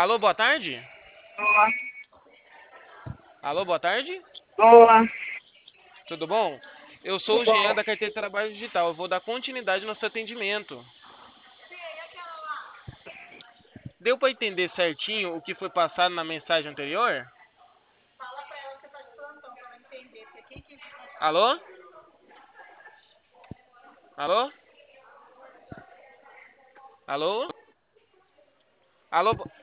Alô, boa tarde? Boa. Alô, boa tarde? Boa. Tudo bom? Eu sou Tudo o Jean bom? da Carteira de Trabalho Digital. Eu vou dar continuidade no seu atendimento. Deu para entender certinho o que foi passado na mensagem anterior? Alô? Alô? Alô? Alô?